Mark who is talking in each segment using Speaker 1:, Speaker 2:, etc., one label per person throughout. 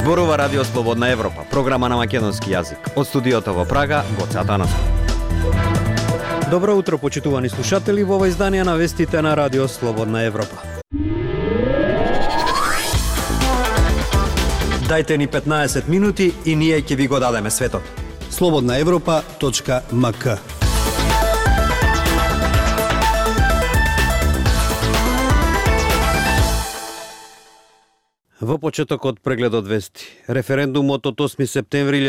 Speaker 1: Зборува Радио Слободна Европа, програма на македонски јазик. Од студиото во Прага, Гоце Атанасов. Добро утро, почитувани слушатели, во ова издание на вестите на Радио Слободна Европа. Дајте ни 15 минути и ние ќе ви го дадеме светот.
Speaker 2: slobodnaevropa.mk.
Speaker 1: Во почетокот прегледот вести. Референдумот од 8 септември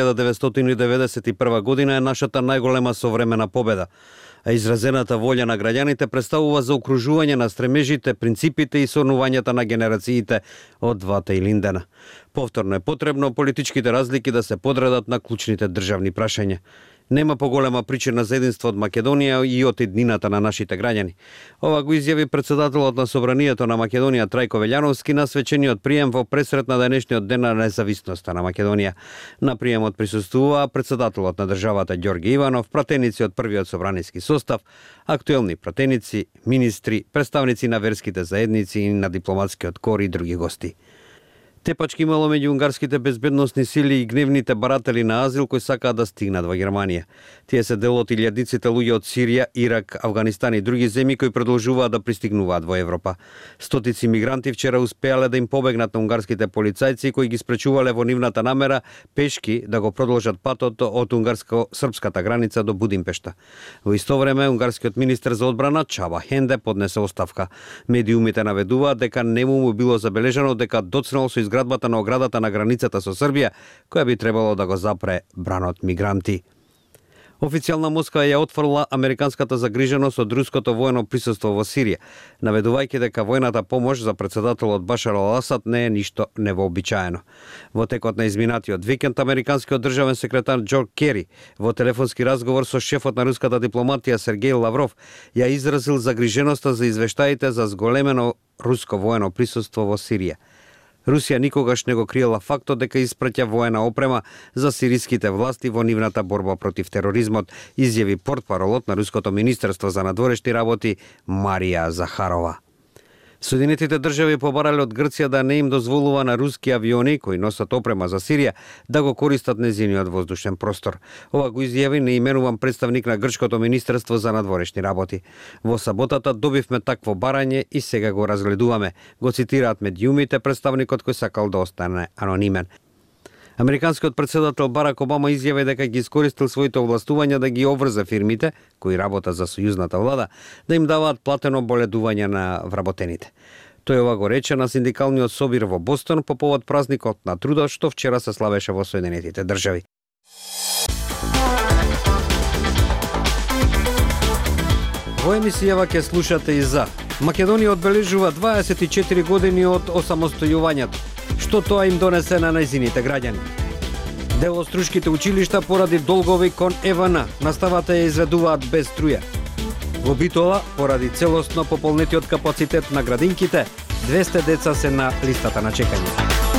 Speaker 1: 1991 година е нашата најголема современа победа, а изразената волја на граѓаните представува заокружување на стремежите, принципите и сонувањата на генерациите од двата Илиндена. Повторно е потребно политичките разлики да се подредат на клучните државни прашања. Нема поголема причина за единство од Македонија и од еднината на нашите граѓани. Ова го изјави председателот на Собранието на Македонија Трајко Велјановски на свечениот прием во пресрет на денешниот ден на независноста на Македонија. На приемот присуствуваа председателот на државата Ѓорги Иванов, пратеници од првиот собраниски состав, актуелни пратеници, министри, представници на верските заедници и на дипломатскиот кор и други гости. Тепачки имало меѓу унгарските безбедносни сили и гневните баратели на азил кои сакаат да стигнат во Германија. Тие се дел од илјадниците луѓе од Сирија, Ирак, Авганистан и други земји кои продолжуваат да пристигнуваат во Европа. Стотици мигранти вчера успеале да им побегнат на унгарските полицајци кои ги спречувале во нивната намера пешки да го продолжат патот од унгарско-српската граница до Будимпешта. Во исто време унгарскиот министер за одбрана Чаба Хенде поднесе оставка. Медиумите наведуваат дека нему му било забележано дека доцнал со изградбата на оградата на границата со Србија, која би требало да го запре бранот мигранти. Официјална Москва ја отфрла американската загриженост од руското воено присуство во Сирија, наведувајќи дека војната помош за председателот Башар ал-Асад не е ништо невообичаено. Во текот на изминатиот викенд, американскиот државен секретар Џон Кери во телефонски разговор со шефот на руската дипломатија Сергеј Лавров ја изразил загриженоста за извештаите за зголемено руско воено присуство во Сирија. Русија никогаш не го криела фактот дека испраќа воена опрема за сириските власти во нивната борба против тероризмот, изјави портпаролот на Руското министерство за надворешни работи Марија Захарова. Соединетите држави побарале од Грција да не им дозволува на руски авиони кои носат опрема за Сирија да го користат нејзиниот воздушен простор. Ова го изјави неименуван представник на Грчкото министерство за надворешни работи. Во саботата добивме такво барање и сега го разгледуваме, го цитираат медиумите представникот кој сакал да остане анонимен. Американскиот председател Барак Обама изјави дека ги искористил своите овластувања да ги обврзе фирмите кои работат за сојузната влада да им даваат платено боледување на вработените. Тој ова го рече на синдикалниот собир во Бостон по повод празникот на трудот што вчера се славеше во Соединетите држави. Во емисијава ќе слушате и за Македонија одбележува 24 години од осамостојувањето. Што тоа им донесе на нејзините граѓани? Дел од струшките училишта поради долгови кон ЕВН наставата ја изведуваат без струја. Во Битола, поради целосно пополнетиот капацитет на градинките, 200 деца се на листата на чекање.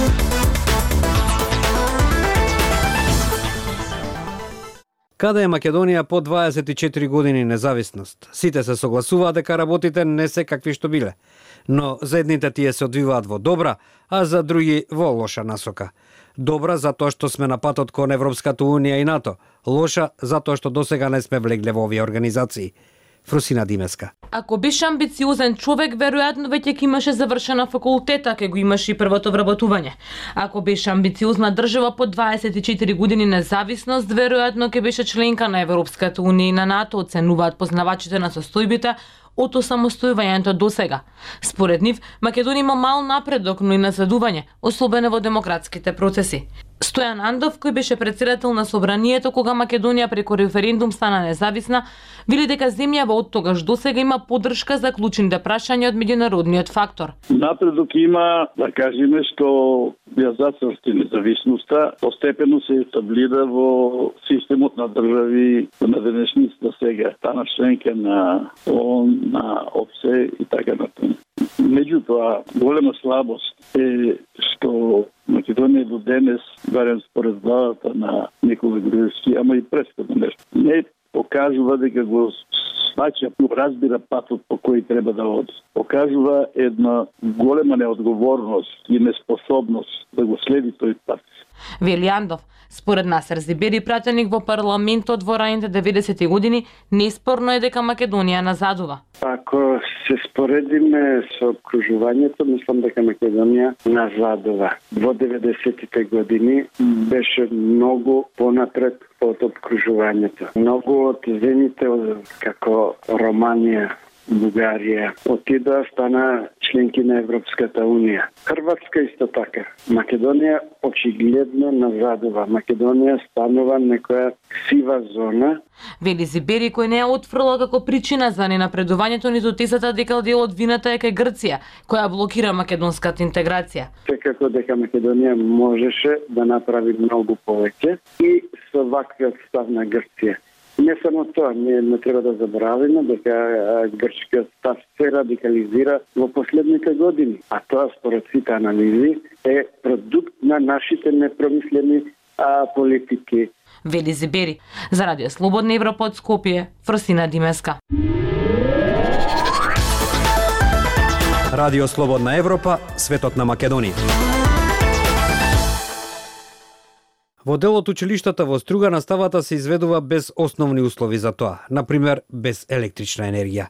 Speaker 1: Каде е Македонија по 24 години независност? Сите се согласуваат дека работите не се какви што биле. Но за едните тие се одвиваат во добра, а за други во лоша насока. Добра затоа што сме на патот кон Европската Унија и НАТО. Лоша затоа што досега не сме влегле во овие организации. Фрусина Димеска.
Speaker 3: Ако беше амбициозен човек, веројатно веќе ќе имаше завршена факултета, ке го имаше и првото вработување. Ако беше амбициозна држава по 24 години независност, веројатно ќе беше членка на Европската Унија и на НАТО, оценуваат познавачите на состојбите од осамостојувањето до сега. Според нив, Македонија има мал напредок, но и назадување, особено во демократските процеси. Стојан Андов, кој беше председател на Собранието кога Македонија преку референдум стана независна, вели дека земјава од тогаш до сега има поддршка за клучните прашања од меѓународниот фактор.
Speaker 4: Напредок има, да кажеме, што ја зацрсти независноста, постепено се етаблира во системот на држави на денешница сега, стана членка на ООН, на ОПСЕ и така натаму. Меѓутоа, голема слабост е што Македонија до денес, барем според главата на Никола Груевски, ама и претходно нешто, не покажува дека го сваќа, разбира патот по кој треба да оди. Покажува една голема неодговорност и неспособност да го следи тој пат.
Speaker 3: Вели Андов, според Насер Зибери, пратеник во парламентот во раните 90-ти години, неспорно е дека Македонија назадува.
Speaker 2: Ако се споредиме со окружувањето, мислам дека Македонија назадува. Во 90-тите години беше многу понапред од окружувањето. Многу од земјите како Романија, Бугарија отидоа, стана членки на Европската Унија. Хрватска исто така. Македонија очигледно назадува. Македонија станува некоја сива зона.
Speaker 3: Вели Зибери, кој не е отфрла како причина за ненапредувањето ниту тезата дека дел од вината е кај Грција, која блокира македонската интеграција.
Speaker 2: Секако дека Македонија можеше да направи многу повеќе и со ваквиот став на Грција. Не само тоа, ние не треба да забораваме дека грчкиот став се радикализира во последните години, а тоа според сите анализи е продукт на нашите непромислени политики.
Speaker 3: Вели Зибери. За Радио Слободна Европа од Скопје, Фросина Димеска.
Speaker 1: Радио Слободна Европа, светот на Македонија. Во дел од училиштата во Струга наставата се изведува без основни услови за тоа, например без електрична енергија.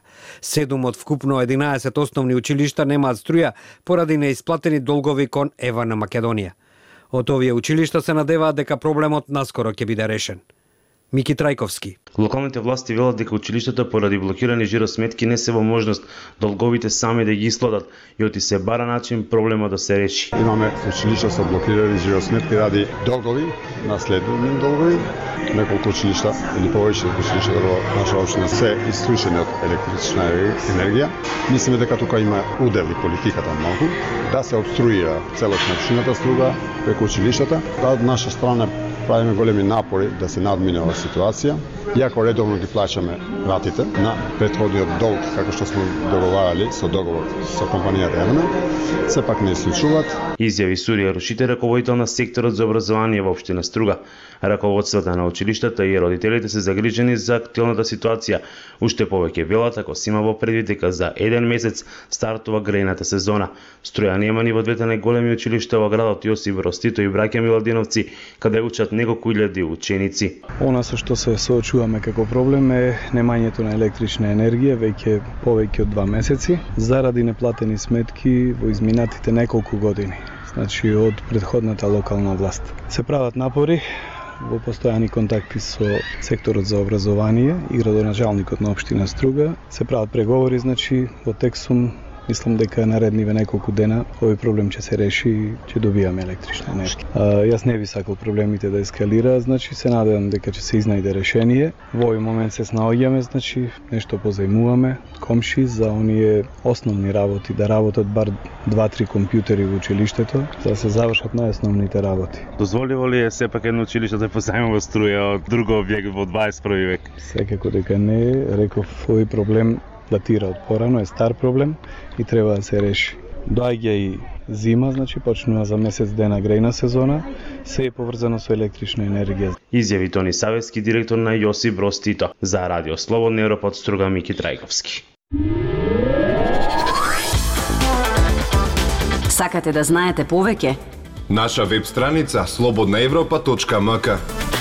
Speaker 1: 7 од вкупно 11 основни училишта немаат струја поради неисплатени долгови кон ЕВА на Македонија. Од овие училишта се надеваат дека проблемот наскоро ќе биде решен. Мики Трајковски.
Speaker 5: Локалните власти велат дека училиштата поради блокирани жиросметки не се во можност долговите сами да ги исплатат и оти се бара начин проблемот да се реши.
Speaker 6: Имаме училишта со блокирани жиросметки ради долгови, наследувани долгови. Неколку училишта или повеќе училишта во наша општина се исклучени од електрична енергија. Мислиме дека тука има удел и политиката многу да се обструира целосна општината Струга преку училиштата. Од наша страна правиме големи напори да се надмине оваа ситуација. Иако редовно ги плаќаме ратите на претходниот долг, како што сме договарали со договор со компанијата ЕВН, сепак не случуваат.
Speaker 5: Изјави Сурија Рушите, раководител на секторот за образование во општина Струга. Раководствата на училиштата и родителите се загрижени за актуелната ситуација. Уште повеќе велат ако се има во предвид дека за еден месец стартува грејната сезона. Струја нема ни во двете најголеми училишта во градот Јосип Брз Тито и Браќа Миладиновци, каде учат неколку илјади ученици.
Speaker 7: Она со што се соочуваме како проблем е немањето на електрична енергија веќе повеќе од 2 месеци заради неплатени сметки во изминатите неколку години. Значи од претходната локална власт. Се прават напори во постојани контакти со секторот за образование и градоначалникот на општина Струга. Се прават преговори, значи во тек сум. Мислам дека наредниве неколку дена овој проблем ќе се реши и ќе добиеме електрична енергија. Јас не би сакал проблемите да ескалираат, значи се надевам дека ќе се изнајде решение. Во овој момент се снаоѓаме, значи нешто позајмуваме комши за оние основни работи, да работат бар 2-3 компјутери во училиштето, за да се завршат најосновните работи.
Speaker 5: Дозволиво ли е сепак едно училиште да позајмува струја од друг објект во 21 век?
Speaker 7: Секако дека не, реков, овој проблем датира од порано, е стар проблем и треба да се реши. Доаѓа и зима, значи почнува за месец дена грејна сезона, се е поврзано со електрична енергија.
Speaker 5: Изјави Тони Савевски, директор на Јосип Броз Тито. За Радио Слободна Европа од Струга, Мики Трајковски.
Speaker 8: Сакате да знаете повеќе?
Speaker 9: Наша веб страница slobodnaevropa.mk.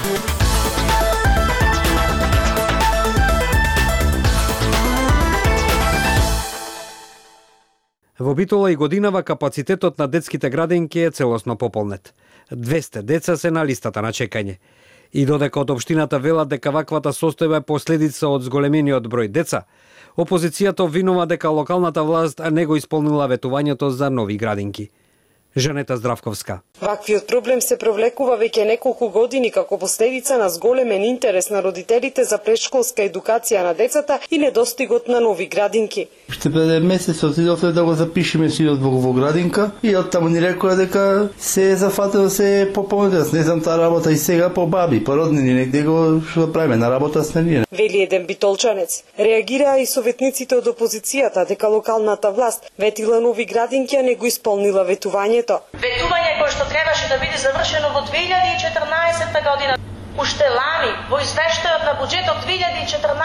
Speaker 1: Во Битола и Годинава капацитетот на детските градинки е целосно пополнет. 200 деца се на листата на чекање. И додека од општината велат дека ваквата состојба е последица од зголемениот број деца, опозицијата обвинува дека локалната власт не го исполнила ветувањето за нови градинки. Жанета Здравковска.
Speaker 10: Ваквиот проблем се провлекува веќе неколку години како последица на зголемен интерес на родителите за претшколска едукација на децата и недостигот на нови градинки.
Speaker 11: Уште пред месец отидовме да го запишеме синот во градинка и оттаму ни рекоа дека се зафатило се пополнете. Не знам таа работа и сега по баби, по роднини, негде го што правиме на работа с ние.
Speaker 10: Вели еден битолчанец. Реагираа и советниците од опозицијата дека локалната власт ветила нови градинки, а не го исполнила ветување.
Speaker 12: Ветување кое што требаше да биде завршено во 2014 година. Уште лани, во извештајот на буџетот 2014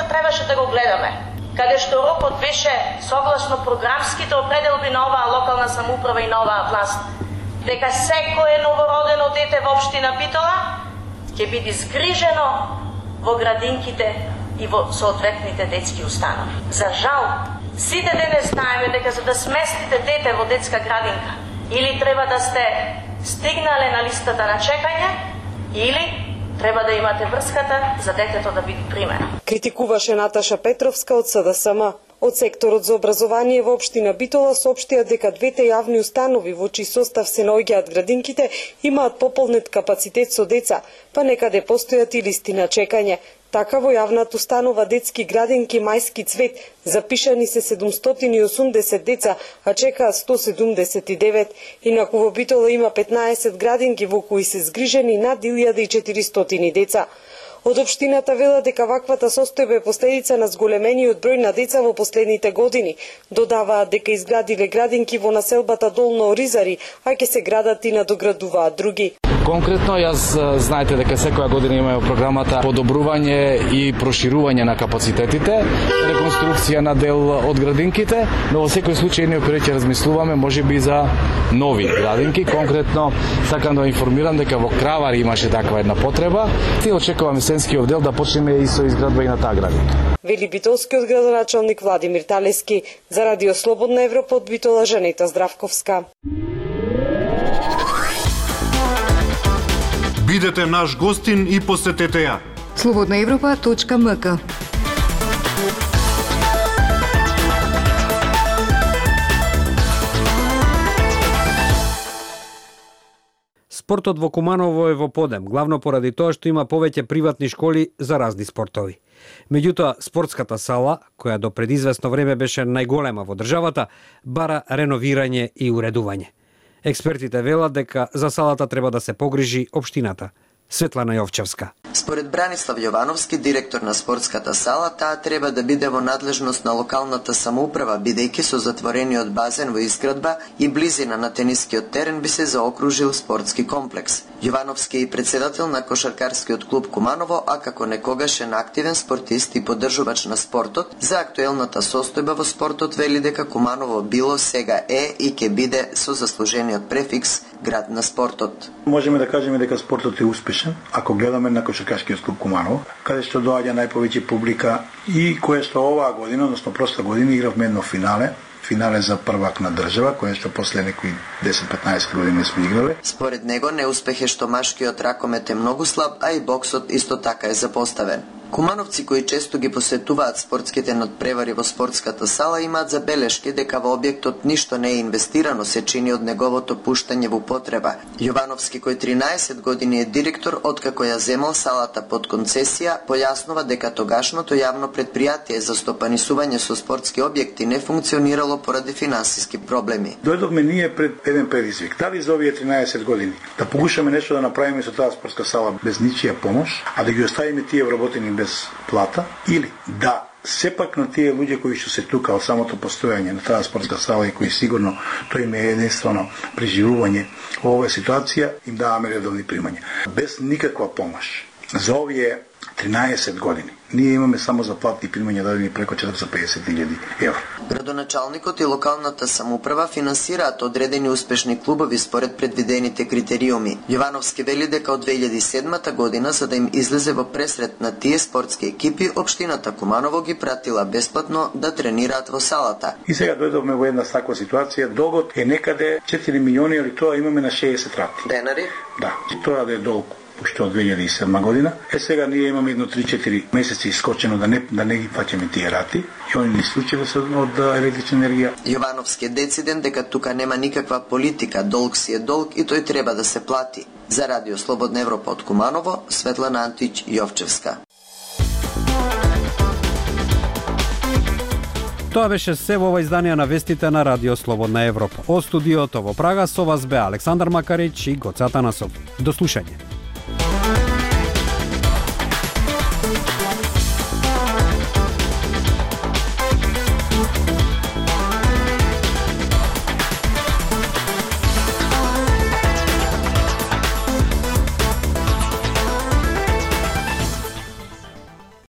Speaker 12: требаше да го гледаме, каде што рокот беше согласно програмските определби на оваа локална самоуправа и на оваа власт, дека секое новородено дете во општина Битола ќе биде згрижено во градинките и во соодветните детски установи. За жал, сите денес знаеме дека за да сместите дете во детска градинка, или треба да сте стигнале на листата на чекање, или треба да имате врската за детето да биде примено.
Speaker 10: Критикуваше Наташа Петровска од СДСМ. Од секторот за образование во општина Битола соопштија дека двете јавни установи во чиј состав се наоѓаат градинките имаат пополнет капацитет со деца, па некаде постојат и листи на чекање. Така во јавната установа детски градинки Мајски цвет запишани се 780 деца, а чекаат 179. Инаку во Битола има 15 градинки во кои се згрижени над 1400 деца. Од општината велат дека ваквата состојба е последица на зголемениот број на деца во последните години. Додаваат дека изградиле градинки во населбата Долно Оризари, а ќе се градат и надоградуваат други.
Speaker 13: Конкретно, јас знаете дека секоја година имаме програмата подобрување и проширување на капацитетите, реконструкција на дел од градинките, но во секој случај ние ќе размислуваме можеби за нови градинки. Конкретно, сакам да информирам дека во Кравари имаше таква една потреба и очекуваме Сенскиот дел да почнеме и со изградба и на таа градинка.
Speaker 10: Вели битолскиот градоначалник Владимир Талески. За Радио Слободна Европа од Битола, Жанета Здравковска.
Speaker 14: Бидете наш гостин и посетете ја.
Speaker 15: slobodnaevropa.mk.
Speaker 1: Спортот во Куманово е во подем, главно поради тоа што има повеќе приватни школи за разни спортови. Меѓутоа, спортската сала, која до пред известно време беше најголема во државата, бара реновирање и уредување. Експертите велат дека за салата треба да се погрижи општината. Светлана Јовчевска.
Speaker 16: Според Бранислав Јовановски, директор на спортската сала, таа треба да биде во надлежност на локалната самоуправа, бидејќи со затворениот базен во изградба и близина на тенискиот терен би се заокружил спортски комплекс. Јовановски е и председател на кошаркарскиот клуб Куманово, а како некогашен активен спортист и поддржувач на спортот, за актуелната состојба во спортот вели дека Куманово било, сега е и ќе биде со заслужениот префикс град на спортот.
Speaker 17: Можеме да кажеме дека спортот е успешен, ако гледаме на кошаркарскиот клуб Куманово, каде што доаѓа најповеќе публика и кое што оваа година, односно проста година, игравме едно финале за првак на држава, кое што после некои 10-15 години сме играле.
Speaker 16: Според него неуспех е што машкиот ракомет е многу слаб, а и боксот исто така е запоставен. Кумановци кои често ги посетуваат спортските надпревари во спортската сала имаат забелешки дека во објектот ништо не е инвестирано, се чини од неговото пуштање во употреба. Јовановски, кој 13 години е директор откако ја земал салата под концесија, појаснува дека тогашното јавно претпријатие за стопанисување со спортски објекти не функционирало поради финансиски проблеми.
Speaker 17: Дојдовме ние пред еден предизвик. Дали за овие 13 години да покушаме нешто да направиме со таа спортска сала без ничија помош, а да ги оставиме тие вработени без плата, или да сепак на тие луѓе кои што се тука од самото постојање на таа спортска сала и кои сигурно тој им е единствено преживување во оваа ситуација, им даваме редовни примања. Без никаква помош. За овие 13 години ние имаме само за плати и примања дадени преко 450.000 евро.
Speaker 16: Градоначалникот и локалната самоуправа финансираат одредени успешни клубови според предвидените критериуми. Јовановски вели дека од 2007 година, за да им излезе во пресрет на тие спортски екипи, општината Куманово ги пратила бесплатно да тренираат во салата.
Speaker 17: И сега дојдовме во една таква ситуација, долгот е некаде 4 милиони, али тоа имаме на 60 рати.
Speaker 16: Денари?
Speaker 17: Да, тоа да е долг уште од 2007 година. Сега ние имаме едно 3-4 месеци искочено да не ги плаќаме тие рати и они не исклучиле се од електрична енергија.
Speaker 16: Јовановски е дециден дека тука нема никаква политика, долг си е долг и тој треба да се плати. За Радио Слободна Европа од Куманово, Светлана Антич Јовчевска.
Speaker 1: Тоа беше се во ова издание на вестите на Радио Слободна Европа. Од студиото во Прага со вас бе Александар Макарич и Гоце Атанасов. До слушање.